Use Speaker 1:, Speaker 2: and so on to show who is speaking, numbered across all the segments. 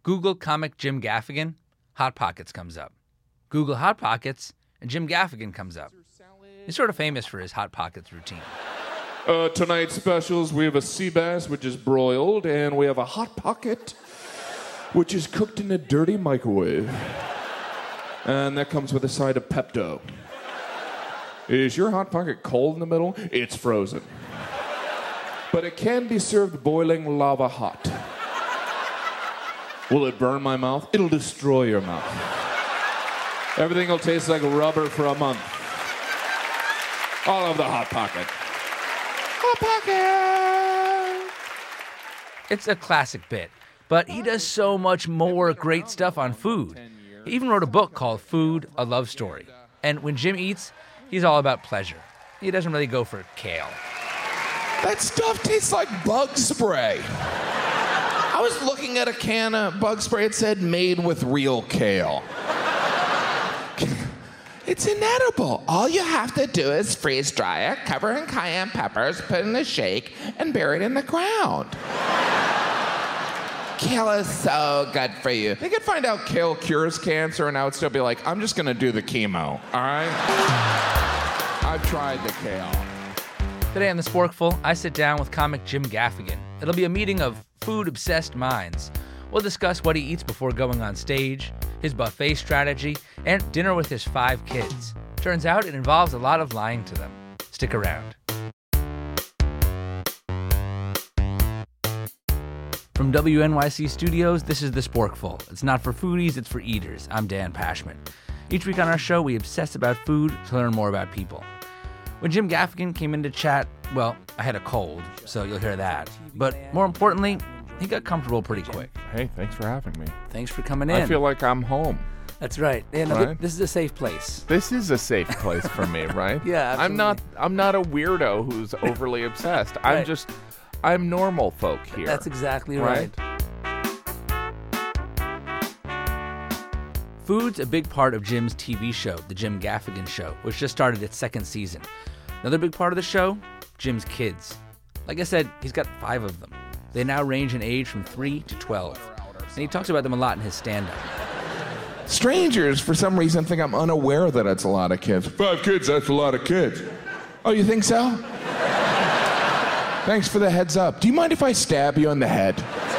Speaker 1: Google comic Jim Gaffigan, Hot Pockets comes up. Google Hot Pockets, and Jim Gaffigan comes up. He's sort of famous for his Hot Pockets routine.
Speaker 2: Tonight's specials, we have a sea bass, which is broiled, and we have a Hot Pocket, which is cooked in a dirty microwave. And that comes with a side of Pepto. Is your Hot Pocket cold in the middle? It's frozen. But it can be served boiling lava hot. Will it burn my mouth? It'll destroy your mouth. Everything will taste like rubber for a month. All of the Hot Pocket. Hot Pocket!
Speaker 1: It's a classic bit, but he does so much more great stuff on food. He even wrote a book called Food, A Love Story. And when Jim eats, he's all about pleasure. He doesn't really go for kale.
Speaker 3: That stuff tastes like bug spray. I was looking at a can of bug spray. It said made with real kale. It's inedible. All you have to do is freeze dry it, cover in cayenne peppers, put in a shake, and bury it in the ground. Kale is so good for you. They could find out kale cures cancer, and I would still be like, I'm just gonna do the chemo, all right? I've tried the kale.
Speaker 1: Today on The Sporkful, I sit down with comic Jim Gaffigan. It'll be a meeting of food-obsessed minds. We'll discuss what he eats before going on stage, his buffet strategy, and dinner with his 5 kids. Turns out it involves a lot of lying to them. Stick around. From WNYC Studios, this is The Sporkful. It's not for foodies, it's for eaters. I'm Dan Pashman. Each week on our show, we obsess about food to learn more about people. When Jim Gaffigan came in to chat, well, I had a cold, so you'll hear that. But more importantly, he got comfortable pretty quick.
Speaker 2: Hey, thanks for having me.
Speaker 1: Thanks for coming in.
Speaker 2: I feel like I'm home.
Speaker 1: That's right. Yeah, no,
Speaker 2: Right?
Speaker 1: This is a safe place.
Speaker 2: This is a safe place for me, right?
Speaker 1: Yeah, absolutely.
Speaker 2: I'm not a weirdo who's overly obsessed.
Speaker 1: Right.
Speaker 2: I'm normal folk here.
Speaker 1: That's exactly right. Food's a big part of Jim's TV show, The Jim Gaffigan Show, which just started its 2nd season. Another big part of the show, Jim's kids. Like I said, he's got 5 of them. They now range in age from 3 to 12. And he talks about them a lot in his stand-up.
Speaker 3: Strangers, for some reason, think I'm unaware that it's a lot of kids.
Speaker 2: 5 kids, that's a lot of kids.
Speaker 3: Oh, you think so? Thanks for the heads up. Do you mind if I stab you in the head?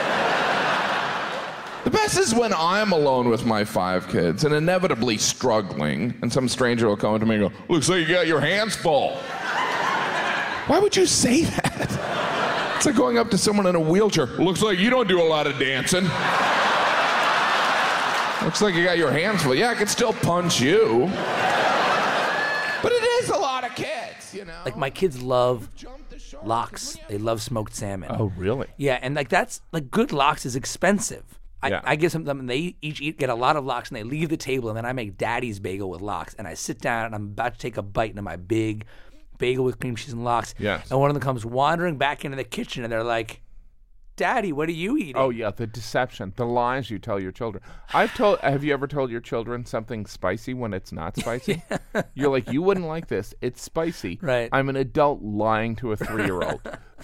Speaker 3: The best is when I'm alone with my 5 kids and inevitably struggling, and some stranger will come up to me and go, looks like you got your hands full. Why would you say that? It's like going up to someone in a wheelchair. Looks like you don't do a lot of dancing. Looks like you got your hands full. Yeah, I could still punch you. But it is a lot of kids, you know?
Speaker 1: Like, my kids love lox. They love smoked salmon.
Speaker 2: Oh, really?
Speaker 1: Yeah, and that's good lox is expensive.
Speaker 2: Yeah.
Speaker 1: I give them, and they each get a lot of lox, and they leave the table, and then I make daddy's bagel with lox, and I sit down, and I'm about to take a bite into my big bagel with cream cheese and lox.
Speaker 2: Yes.
Speaker 1: And one of them comes wandering back into the kitchen, and they're like, Daddy, what are you eating?
Speaker 2: Oh, yeah, the deception, the lies you tell your children. Have you ever told your children something spicy when it's not spicy? You're like, you wouldn't like this. It's spicy.
Speaker 1: Right.
Speaker 2: I'm an adult lying to a 3-year-old.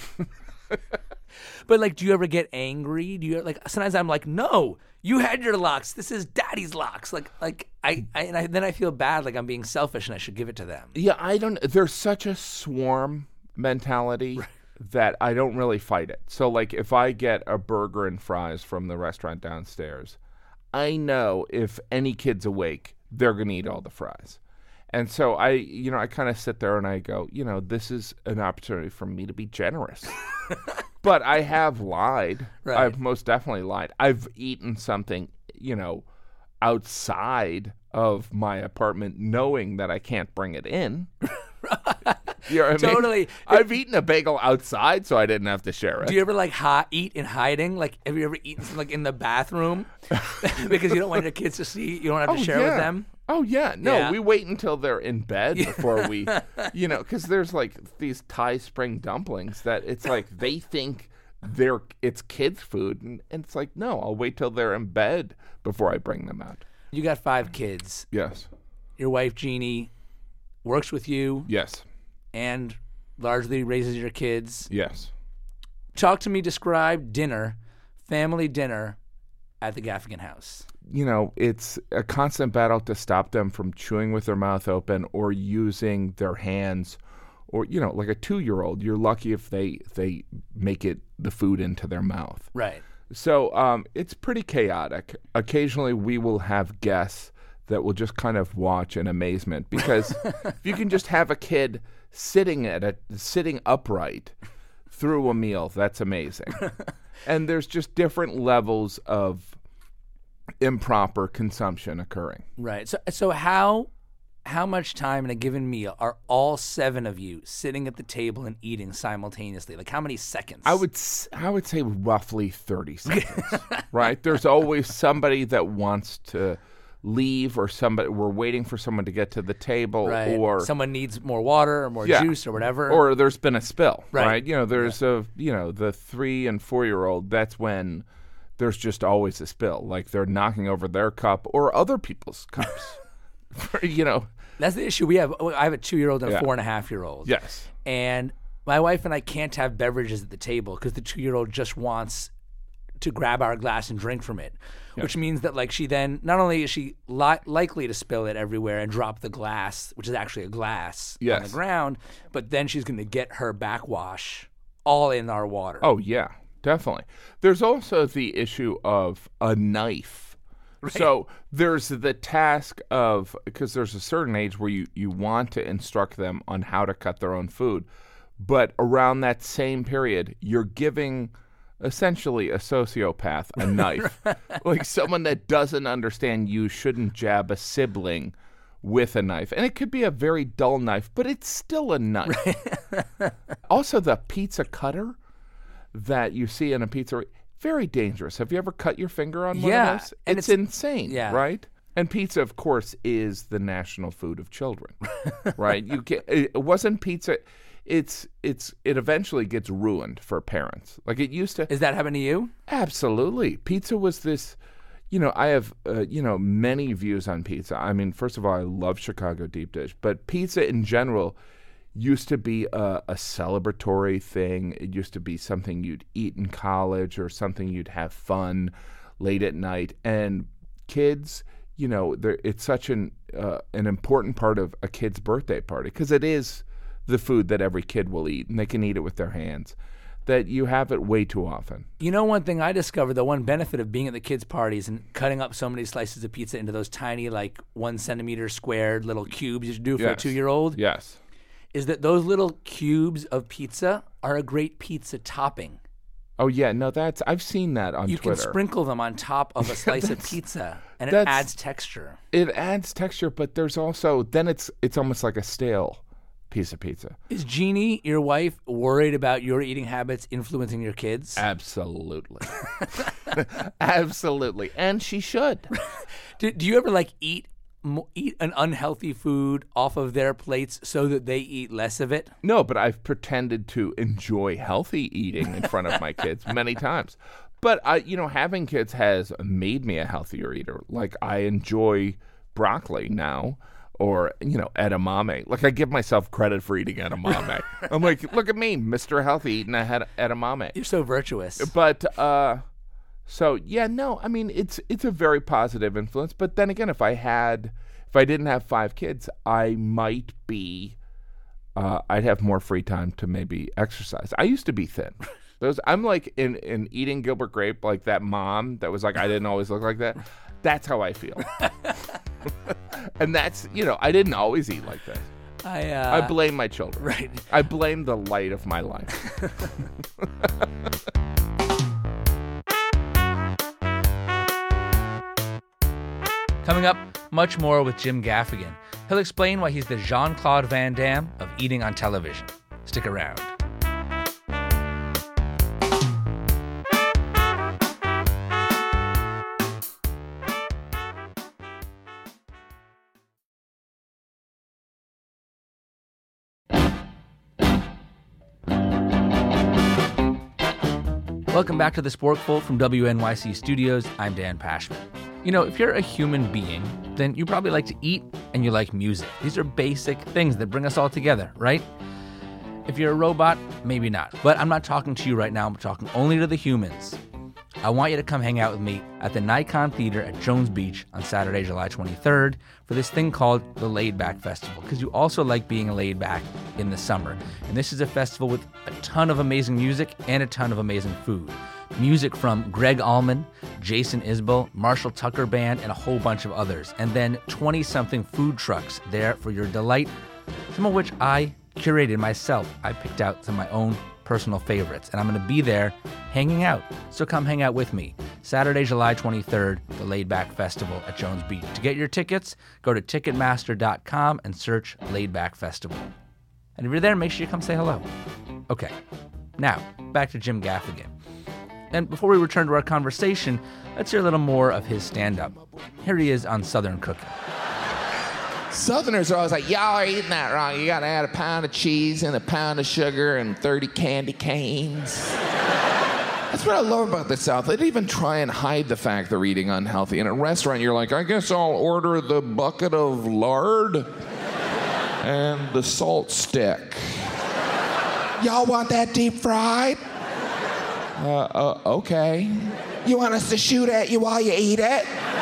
Speaker 1: But, like, do you ever get angry? Do you, like, sometimes I'm like, no, you had your lox. This is daddy's lox. Then I feel bad, like I'm being selfish and I should give it to them.
Speaker 2: Yeah, there's such a swarm mentality that I don't really fight it. So, like, if I get a burger and fries from the restaurant downstairs, I know if any kid's awake, they're going to eat all the fries. And so I kind of sit there and I go, this is an opportunity for me to be generous. But I have lied.
Speaker 1: Right.
Speaker 2: I've most definitely lied. I've eaten something, outside of my apartment knowing that I can't bring it in. You know what I mean?
Speaker 1: Totally.
Speaker 2: I've eaten a bagel outside so I didn't have to share it.
Speaker 1: Do you ever eat in hiding? Like, have you ever eaten something in the bathroom because you don't want your kids to see? You don't have to share with them.
Speaker 2: Oh yeah, no.
Speaker 1: Yeah.
Speaker 2: We wait until they're in bed before we, because there's like these Thai spring dumplings that it's like they think it's kids' food, and it's like no, I'll wait till they're in bed before I bring them out.
Speaker 1: You got 5 kids.
Speaker 2: Yes.
Speaker 1: Your wife Jeannie works with you.
Speaker 2: Yes.
Speaker 1: And largely raises your kids.
Speaker 2: Yes.
Speaker 1: Talk to me, describe dinner, family dinner, at the Gaffigan house?
Speaker 2: It's a constant battle to stop them from chewing with their mouth open or using their hands. Or, like a 2-year-old, you're lucky if they make the food into their mouth.
Speaker 1: Right.
Speaker 2: So it's pretty chaotic. Occasionally we will have guests that will just kind of watch in amazement because if you can just have a kid sitting upright through a meal, that's amazing. And there's just different levels of improper consumption occurring.
Speaker 1: Right. So how much time in a given meal are all 7 of you sitting at the table and eating simultaneously? Like how many seconds?
Speaker 2: I would say roughly 30 seconds. Right? There's always somebody that wants to leave, or we're waiting for someone to get to the table,
Speaker 1: right.
Speaker 2: or
Speaker 1: someone needs more water or more juice or whatever,
Speaker 2: or there's been a spill.
Speaker 1: Right.
Speaker 2: There's the 3 and 4-year-old. That's when there's just always a spill. Like they're knocking over their cup or other people's cups.
Speaker 1: That's the issue we have. I have a 2-year-old and a 4.5-year-old.
Speaker 2: Yes.
Speaker 1: And my wife and I can't have beverages at the table because the 2-year-old just wants to grab our glass and drink from it, which means that like she then, not only is she likely to spill it everywhere and drop the glass, which is actually a glass on the ground, but then she's going to get her backwash all in our water.
Speaker 2: Oh, yeah, definitely. There's also the issue of a knife. Right. So there's the task of, because there's a certain age where you want to instruct them on how to cut their own food, but around that same period, you're giving essentially a sociopath a knife. Like someone that doesn't understand you shouldn't jab a sibling with a knife. And it could be a very dull knife, but it's still a knife. Right. Also, the pizza cutter that you see in a pizzeria, very dangerous. Have you ever cut your finger on one of those?
Speaker 1: And
Speaker 2: it's insane,
Speaker 1: yeah.
Speaker 2: Right? And pizza, of course, is the national food of children, right? It wasn't pizza. It eventually gets ruined for parents. Like it used to.
Speaker 1: Is that happening to you?
Speaker 2: Absolutely. Pizza was this. I have many views on pizza. I mean, first of all, I love Chicago deep dish, but pizza in general used to be a celebratory thing. It used to be something you'd eat in college or something you'd have fun late at night. And kids, it's such an important part of a kid's birthday party because it is the food that every kid will eat, and they can eat it with their hands, that you have it way too often.
Speaker 1: One thing I discovered, the one benefit of being at the kids' parties and cutting up so many slices of pizza into those tiny, like 1 centimeter squared little cubes you do for a 2-year-old.
Speaker 2: Yes.
Speaker 1: Is that those little cubes of pizza are a great pizza topping.
Speaker 2: Oh, yeah. No, I've seen that on Twitter.
Speaker 1: You can sprinkle them on top of a slice of pizza, and it adds texture.
Speaker 2: It adds texture, but there's also, then it's almost like a stale piece of pizza.
Speaker 1: Is Jeannie, your wife, worried about your eating habits influencing your kids?
Speaker 2: Absolutely. Absolutely. And she should.
Speaker 1: Do you ever eat an unhealthy food off of their plates so that they eat less of it?
Speaker 2: No, but I've pretended to enjoy healthy eating in front of my kids many times. But having kids has made me a healthier eater. Like I enjoy broccoli now, or edamame. Like I give myself credit for eating edamame. I'm like, look at me, Mr. Healthy, eating edamame.
Speaker 1: You're so virtuous.
Speaker 2: But so yeah, no, I mean it's a very positive influence. But then again, if I didn't have 5 kids, I might be, I'd have more free time to maybe exercise. I used to be thin. I'm like in Eating Gilbert Grape, like that mom that was like, I didn't always look like that. That's how I feel. And that's, I didn't always eat like that. I blame my children.
Speaker 1: Right.
Speaker 2: I blame the light of my life.
Speaker 1: Coming up, much more with Jim Gaffigan. He'll explain why he's the Jean-Claude Van Damme of eating on television. Stick around. Welcome back to The Sporkful from WNYC Studios. I'm Dan Pashman. If you're a human being, then you probably like to eat and you like music. These are basic things that bring us all together, right? If you're a robot, maybe not. But I'm not talking to you right now. I'm talking only to the humans. I want you to come hang out with me at the Nikon Theater at Jones Beach on Saturday, July 23rd for this thing called the Laid Back Festival, because you also like being laid back in the summer. And this is a festival with a ton of amazing music and a ton of amazing food. Music from Greg Allman, Jason Isbell, Marshall Tucker Band, and a whole bunch of others. And then 20-something food trucks there for your delight, some of which I curated myself. I picked out some of my own personal favorites, and I'm going to be there hanging out. So come hang out with me. Saturday, July 23rd, the Laid Back Festival at Jones Beach. To get your tickets, go to Ticketmaster.com and search Laid Back Festival. And if you're there, make sure you come say hello. Okay, now back to Jim Gaffigan. And before we return to our conversation, let's hear a little more of his stand-up. Here he is on Southern Cooking.
Speaker 3: Southerners are always like, y'all are eating that wrong. You gotta add a pound of cheese and a pound of sugar and 30 candy canes. That's what I love about the South. They even try and hide the fact they're eating unhealthy. In a restaurant, you're like, I guess I'll order the bucket of lard and the salt stick. Y'all want that deep fried? Okay. You want us to shoot at you while you eat it?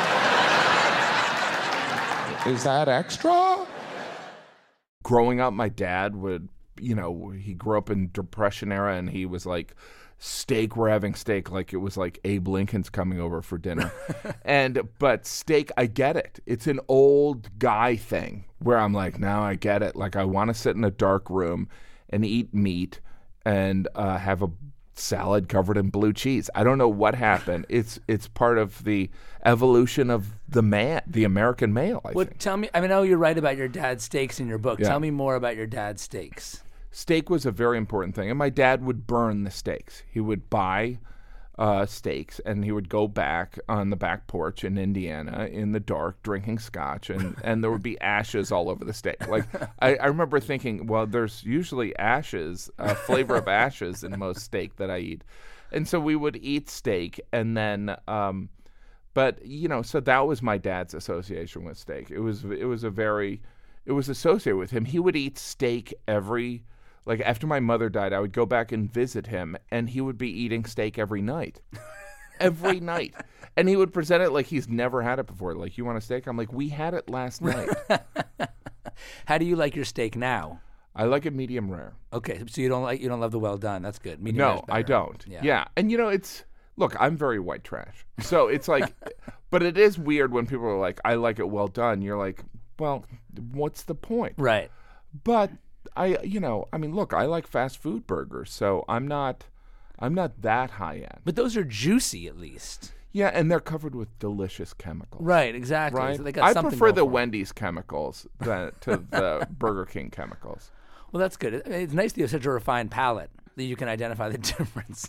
Speaker 3: Is that extra?
Speaker 2: Growing up, my dad would, he grew up in Depression era, and he was like, steak, we're having steak, like it was like Abe Lincoln's coming over for dinner. But steak, I get it. It's an old guy thing where I'm like, now I get it. Like I want to sit in a dark room and eat meat and have a salad covered in blue cheese. I don't know what happened. It's part of the evolution of the American male, I think.
Speaker 1: Tell me, I know you're right about your dad's steaks in your book.
Speaker 2: Yeah.
Speaker 1: Tell me more about your dad's steaks.
Speaker 2: Steak was a very important thing, and my dad would burn the steaks. He would buy steaks, and he would go back on the back porch in Indiana in the dark drinking scotch, and there would be ashes all over the steak. Like I remember thinking, well, there's usually ashes, flavor of ashes in most steak that I eat. And so we would eat steak, and then but so that was my dad's association with steak. It was associated with him. He would eat steak after my mother died, I would go back and visit him, and he would be eating steak every night. Every night. And he would present it like he's never had it before. Like, you want a steak? I'm like, we had it last night.
Speaker 1: How do you like your steak now?
Speaker 2: I like it medium rare.
Speaker 1: Okay, so you don't love the well done. That's good. Medium rare is better.
Speaker 2: I don't. Yeah. And look, I'm very white trash. So it's like, but it is weird when people are like, I like it well done. You're like, well, what's the point?
Speaker 1: Right.
Speaker 2: But look, I like fast food burgers, so I'm not that high end.
Speaker 1: But those are juicy, at least.
Speaker 2: Yeah, and they're covered with delicious chemicals.
Speaker 1: Right, exactly.
Speaker 2: Right?
Speaker 1: So they got
Speaker 2: I
Speaker 1: something
Speaker 2: prefer
Speaker 1: going
Speaker 2: the
Speaker 1: for 'em.
Speaker 2: Wendy's chemicals to the Burger King chemicals.
Speaker 1: Well, that's good. It's nice that you have such a refined palate that you can identify the difference.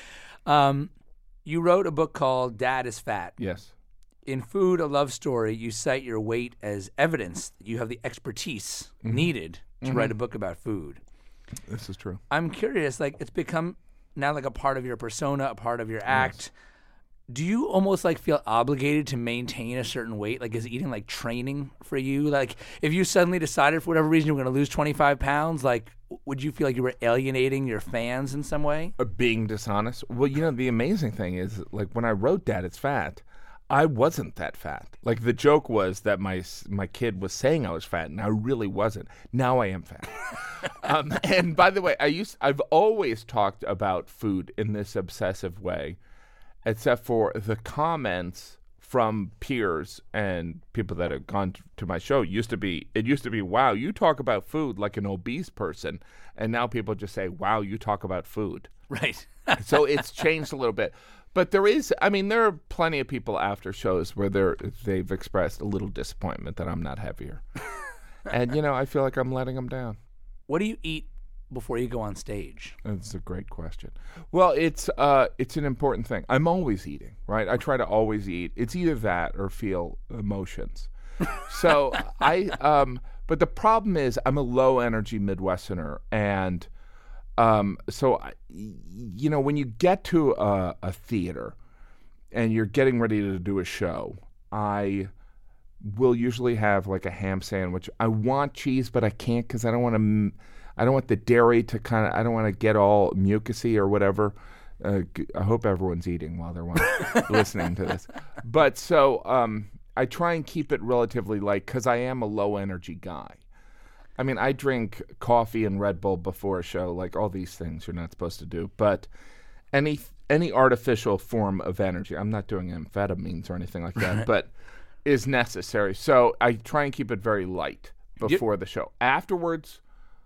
Speaker 1: You wrote a book called Dad is Fat.
Speaker 2: Yes.
Speaker 1: In Food, A Love Story, you cite your weight as evidence that you have the expertise needed to write a book about food.
Speaker 2: This is true.
Speaker 1: I'm curious, it's become now like a part of your persona, a part of your act. Yes. Do you almost feel obligated to maintain a certain weight? Like, is eating training for you? Like, if you suddenly decided for whatever reason you were going to lose 25 pounds, would you feel like you were alienating your fans in some way?
Speaker 2: Being dishonest? Well, the amazing thing is, when I wrote Dad is Fat, I wasn't that fat. The joke was that my kid was saying I was fat, and I really wasn't. Now I am fat. And by the way, I've always talked about food in this obsessive way, except for the comments from peers and people that have gone to my show. It used to be, wow, you talk about food like an obese person, and now people just say, wow, you talk about food.
Speaker 1: Right.
Speaker 2: So it's changed a little bit. But there are plenty of people after shows where they've expressed a little disappointment that I'm not heavier. And, I feel like I'm letting them down.
Speaker 1: What do you eat before you go on stage?
Speaker 2: That's a great question. Well, it's an important thing. I'm always eating, right? I try to always eat. It's either that or feel emotions. So but the problem is I'm a low energy Midwesterner, and so when you get to a theater and you're getting ready to do a show, I will usually have a ham sandwich. I want cheese, but I can't because I don't want the dairy to I don't want to get all mucusy or whatever. I hope everyone's eating while they're listening to this. But so I try and keep it relatively light because I am a low energy guy. I mean, I drink coffee and Red Bull before a show, like all these things you're not supposed to do. But any artificial form of energy, I'm not doing amphetamines or anything like that, but is necessary. So I try and keep it very light before the show. Afterwards,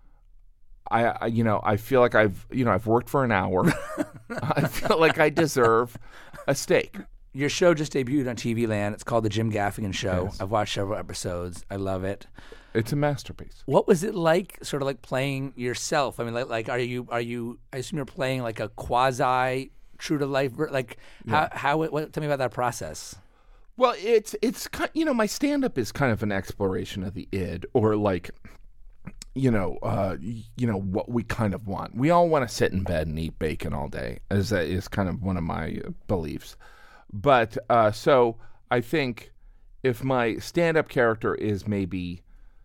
Speaker 2: I feel like I've worked for an hour. I feel like I deserve a steak.
Speaker 1: Your show just debuted on TV Land. It's called The Jim Gaffigan Show.
Speaker 2: Yes.
Speaker 1: I've watched several episodes. I love it.
Speaker 2: It's a masterpiece.
Speaker 1: What was it like, sort of like playing yourself? I mean, like are you? I assume you're playing like a quasi true to life. Like how? Tell me about that process.
Speaker 2: Well, it's my stand up is kind of an exploration of the id, or like what we kind of want. We all want to sit in bed and eat bacon all day, is kind of one of my beliefs. But so I think if my stand up character is maybe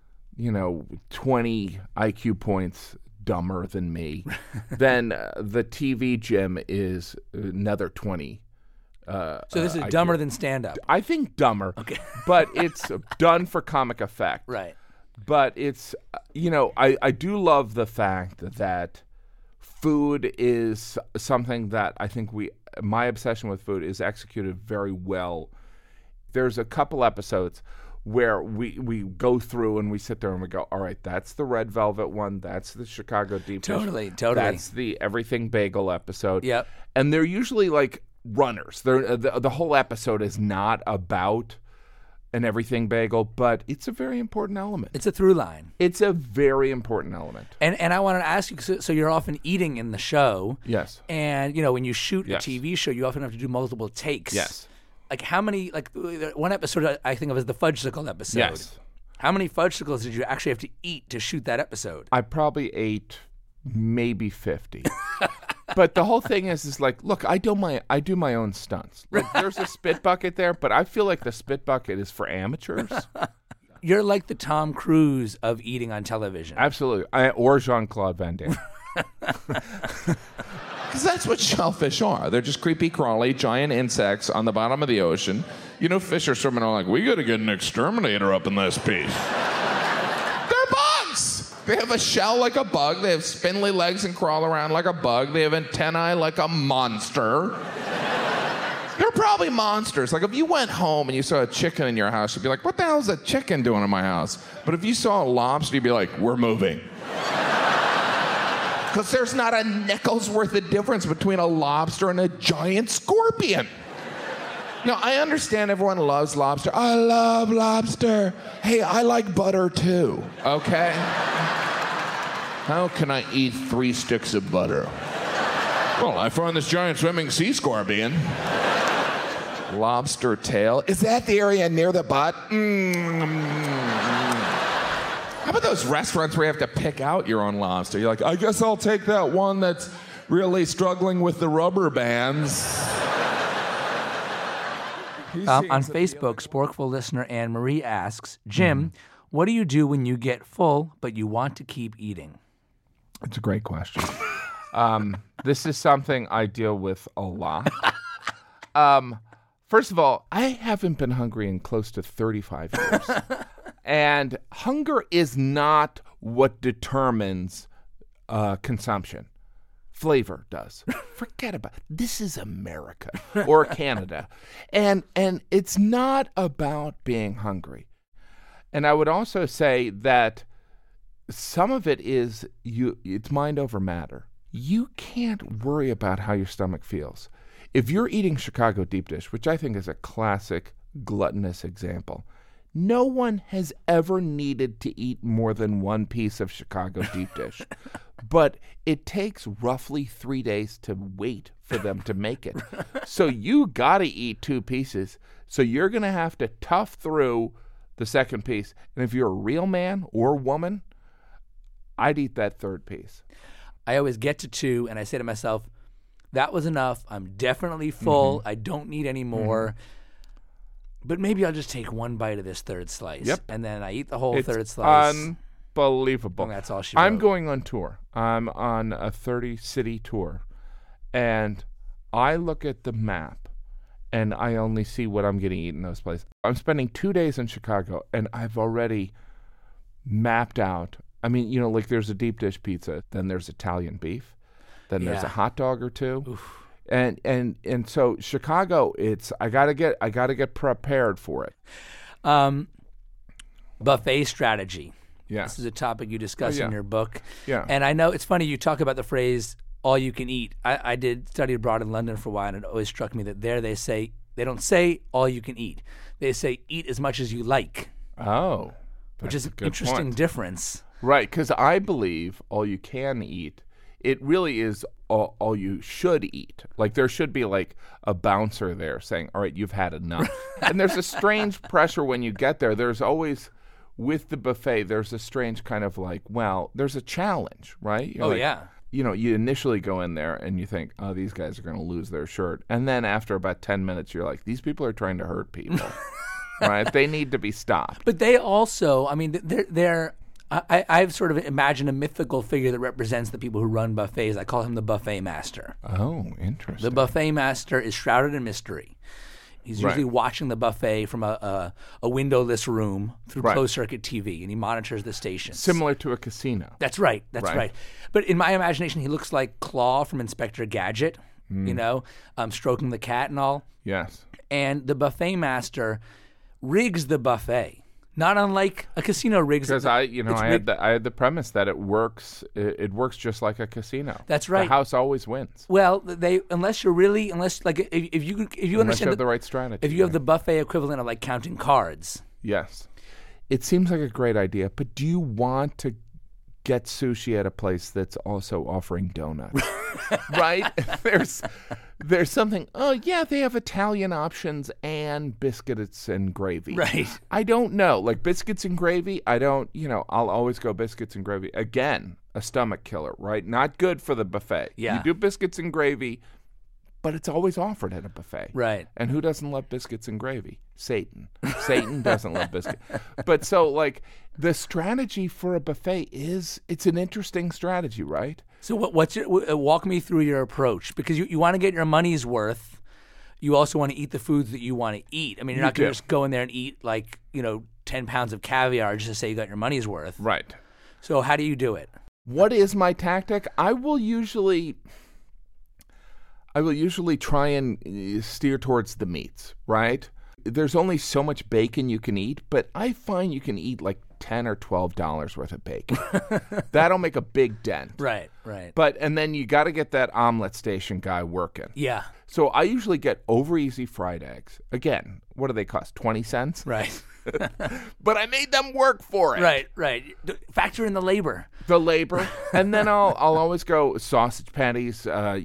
Speaker 2: 20 IQ points dumber than me, then the TV Jim is another 20.
Speaker 1: So this is dumber than stand-up.
Speaker 2: I think dumber.
Speaker 1: Okay.
Speaker 2: But it's done for comic effect.
Speaker 1: Right.
Speaker 2: But it's, I do love the fact that food is something that I think my obsession with food is executed very well. There's a couple episodes where we go through and we sit there and we go, all right, that's the red velvet one, that's the Chicago deep dish.
Speaker 1: Totally.
Speaker 2: That's the everything bagel episode.
Speaker 1: Yep.
Speaker 2: And they're usually like runners. The whole episode is not about an everything bagel, but it's a very important element.
Speaker 1: It's a through line.
Speaker 2: It's a very important element.
Speaker 1: And I wanted to ask you, so you're often eating in the show.
Speaker 2: Yes.
Speaker 1: And, when you shoot
Speaker 2: Yes.
Speaker 1: a TV show, you often have to do multiple takes.
Speaker 2: Yes.
Speaker 1: Like how many, one episode I think of as the Fudgesicle episode.
Speaker 2: Yes.
Speaker 1: How many Fudgesicles did you actually have to eat to shoot that episode?
Speaker 2: I probably ate maybe 50. But the whole thing is like, look, I do my own stunts. Like, there's a spit bucket there, but I feel like the spit bucket is for amateurs.
Speaker 1: You're like the Tom Cruise of eating on television.
Speaker 2: Absolutely. Or Jean-Claude Van Damme.
Speaker 3: Because that's what shellfish are. They're just creepy, crawly, giant insects on the bottom of the ocean. Fish are swimming around like, we got to get an exterminator up in this piece. They're bugs! They have a shell like a bug. They have spindly legs and crawl around like a bug. They have antennae like a monster. They're probably monsters. Like if you went home and you saw a chicken in your house, you'd be like, what the hell is a chicken doing in my house? But if you saw a lobster, you'd be like, we're moving. Because there's not a nickel's worth of difference between a lobster and a giant scorpion. Now, I understand everyone loves lobster. I love lobster. Hey, I like butter too, okay? How can I eat 3 sticks of butter? Well, I found this giant swimming sea scorpion. Lobster tail. Is that the area near the butt? How about those restaurants where you have to pick out your own lobster? You're like, I guess I'll take that one that's really struggling with the rubber bands.
Speaker 1: On Facebook, Sporkful listener Anne Marie asks, Jim, what do you do when you get full but you want to keep eating?
Speaker 2: It's a great question. This is something I deal with a lot. First of all, I haven't been hungry in close to 35 years. And hunger is not what determines consumption. Flavor does. Forget about it. This is America or Canada. And it's not about being hungry. And I would also say that some of it is it's mind over matter. You can't worry about how your stomach feels. If you're eating Chicago deep dish, which I think is a classic gluttonous example, no one has ever needed to eat more than 1 piece of Chicago deep dish. But it takes roughly 3 days to wait for them to make it. So you got to eat 2 pieces. So you're going to have to tough through the second piece. And if you're a real man or woman, I'd eat that 3rd piece.
Speaker 1: I always get to 2 and I say to myself, that was enough. I'm definitely full. Mm-hmm. I don't need any more. Mm-hmm. But maybe I'll just take 1 bite of this 3rd slice.
Speaker 2: Yep.
Speaker 1: And then I eat the whole 3rd slice.
Speaker 2: Unbelievable.
Speaker 1: And that's all she wrote.
Speaker 2: I'm going on tour. I'm on a 30-city tour. And I look at the map and I only see what I'm going to eat in those places. I'm spending 2 days in Chicago, and I've already mapped out. I mean, you know, like there's a deep dish pizza, then there's Italian beef, then there's a hot dog or two.
Speaker 1: Oof.
Speaker 2: And so Chicago, I gotta get prepared for it.
Speaker 1: Buffet strategy.
Speaker 2: Yeah.
Speaker 1: This is a topic you discuss
Speaker 2: yeah.
Speaker 1: in your book.
Speaker 2: Yeah.
Speaker 1: And I know it's funny you talk about the phrase all you can eat. I did study abroad in London for a while, and it always struck me that there they don't say all you can eat. They say eat as much as you like.
Speaker 2: Oh.
Speaker 1: Which is
Speaker 2: a
Speaker 1: an
Speaker 2: good
Speaker 1: interesting
Speaker 2: point.
Speaker 1: difference.
Speaker 2: Right, because I believe all you can eat, it really is all you should eat. Like there should be like a bouncer there saying, all right, you've had enough. And there's a strange pressure when you get there. There's always, with the buffet, there's a strange kind of like, well, there's a challenge, right? You're like, you know, you initially go in there and you think, oh, these guys are going to lose their shirt. And then after about 10 minutes, you're like, these people are trying to hurt people. Right? They need to be stopped.
Speaker 1: But they also, I mean, I've sort of imagined a mythical figure that represents the people who run buffets. I call him the buffet master.
Speaker 2: Oh, interesting.
Speaker 1: The buffet master is shrouded in mystery. He's usually watching the buffet from a windowless room through closed-circuit TV, and he monitors the stations.
Speaker 2: Similar to a casino.
Speaker 1: That's right. That's right. But in my imagination, he looks like Claw from Inspector Gadget, you know, stroking the cat and all.
Speaker 2: Yes.
Speaker 1: And the buffet master rigs the buffet. Not unlike a casino rigs.
Speaker 2: Because I had the premise that it works. It works just like a casino.
Speaker 1: That's right.
Speaker 2: The house always wins.
Speaker 1: Well, unless you understand
Speaker 2: have the right strategy.
Speaker 1: If you have the buffet equivalent of like counting cards.
Speaker 2: Yes, it seems like a great idea. But do you want to get sushi at a place that's also offering donuts? Right? There's something. Oh yeah, they have Italian options and biscuits and gravy.
Speaker 1: Right.
Speaker 2: I don't know, like biscuits and gravy. I don't. You know, I'll always go biscuits and gravy. Again, a stomach killer, right? Not good for the buffet.
Speaker 1: Yeah.
Speaker 2: You do biscuits and gravy, but it's always offered at a buffet.
Speaker 1: Right.
Speaker 2: And who doesn't love biscuits and gravy? Satan. Satan doesn't love biscuits. But so like the strategy for a buffet it's an interesting strategy, right?
Speaker 1: So walk me through your approach, because you want to get your money's worth. You also want to eat the foods that you want to eat. I mean, you're not going to just go in there and eat 10 pounds of caviar just to say you got your money's worth.
Speaker 2: Right.
Speaker 1: So how do you do it?
Speaker 2: What is my tactic? I will usually try and steer towards the meats, right? There's only so much bacon you can eat, but I find you can eat like $10 or $12 worth of bacon. That'll make a big dent.
Speaker 1: Right.
Speaker 2: And then you got to get that omelet station guy working.
Speaker 1: Yeah.
Speaker 2: So I usually get over easy fried eggs. Again, what do they cost? 20 cents?
Speaker 1: Right.
Speaker 2: But I made them work for it.
Speaker 1: Right. Factor in the labor. And then I'll always go sausage patties,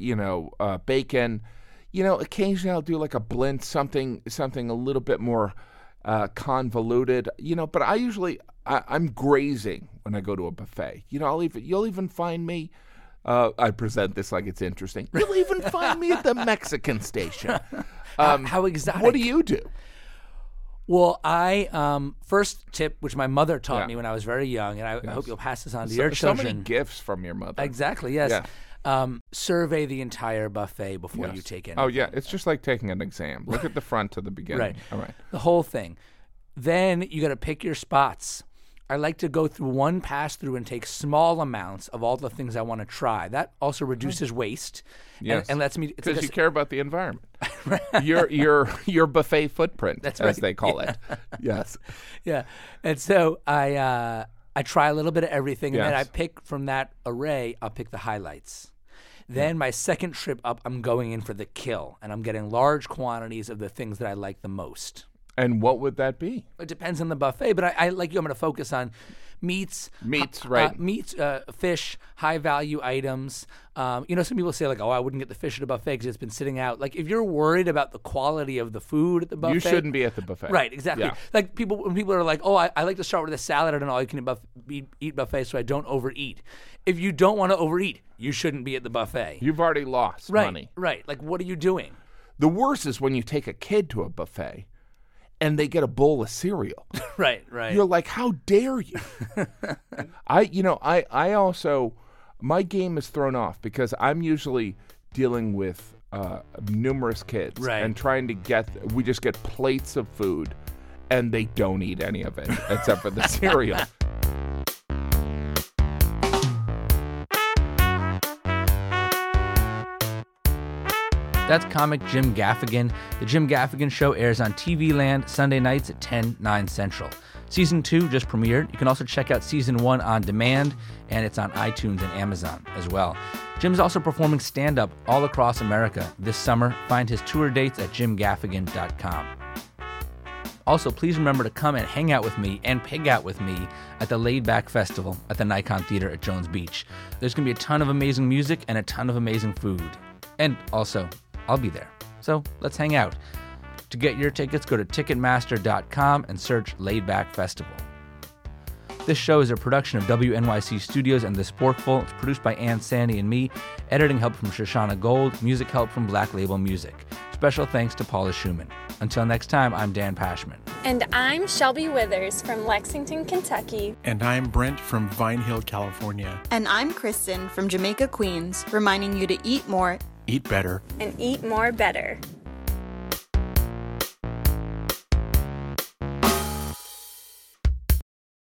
Speaker 1: bacon. You know, occasionally I'll do like a blend, something a little bit more convoluted. You know, but I'm grazing when I go to a buffet. You know, you'll even find me. I present this like it's interesting. You'll even find me at the Mexican station. How exotic.
Speaker 2: What do you do?
Speaker 1: Well, I first tip, which my mother taught me when I was very young, and I hope you'll pass this on to your children.
Speaker 2: So many gifts from your mother.
Speaker 1: Exactly, yes.
Speaker 2: Yeah.
Speaker 1: Survey the entire buffet before you take anything.
Speaker 2: Oh, yeah. It's just like taking an exam. Look at the front to the beginning.
Speaker 1: Right.
Speaker 2: All right.
Speaker 1: The whole thing. Then you got to pick your spots. I like to go through one pass through and take small amounts of all the things I want to try. That also reduces waste.
Speaker 2: Yes.
Speaker 1: And lets me,
Speaker 2: because you care about the environment. your buffet footprint,
Speaker 1: that's
Speaker 2: as they call it. Yes.
Speaker 1: Yeah. And so I try a little bit of everything, and then I pick from that array. I'll pick the highlights. Then my second trip up, I'm going in for the kill, and I'm getting large quantities of the things that I like the most.
Speaker 2: And what would that be?
Speaker 1: It depends on the buffet, but I like you. I'm going to focus on meats,
Speaker 2: right?
Speaker 1: Meats, fish, high value items. Some people say like, "Oh, I wouldn't get the fish at a buffet because it's been sitting out." Like, if you're worried about the quality of the food at the buffet,
Speaker 2: you shouldn't be at the buffet.
Speaker 1: Right? Exactly. Yeah. Like when people are like, "Oh, I like to start with a salad at an all-you-can-eat buffet, so I don't overeat." If you don't want to overeat, you shouldn't be at the buffet.
Speaker 2: You've already lost money.
Speaker 1: Right. Like, what are you doing?
Speaker 2: The worst is when you take a kid to a buffet and they get a bowl of cereal.
Speaker 1: Right.
Speaker 2: You're like, how dare you? I also, my game is thrown off because I'm usually dealing with numerous kids,
Speaker 1: Right.
Speaker 2: and we just get plates of food, and they don't eat any of it except for the cereal.
Speaker 1: That's comic Jim Gaffigan. The Jim Gaffigan Show airs on TV Land Sunday nights at 9 Central. Season 2 just premiered. You can also check out Season 1 on demand, and it's on iTunes and Amazon as well. Jim's also performing stand-up all across America this summer. Find his tour dates at jimgaffigan.com. Also, please remember to come and hang out with me and pig out with me at the Laid Back Festival at the Nikon Theater at Jones Beach. There's going to be a ton of amazing music and a ton of amazing food. And also, I'll be there. So let's hang out. To get your tickets, go to Ticketmaster.com and search Laid Back Festival. This show is a production of WNYC Studios and The Sporkful. It's produced by Ann Sandy and me. Editing help from Shoshana Gold. Music help from Black Label Music. Special thanks to Paula Schumann. Until next time, I'm Dan Pashman.
Speaker 4: And I'm Shelby Withers from Lexington, Kentucky.
Speaker 5: And I'm Brent from Vine Hill, California.
Speaker 6: And I'm Kristen from Jamaica, Queens, reminding you to eat more,
Speaker 5: eat better,
Speaker 4: and eat more better.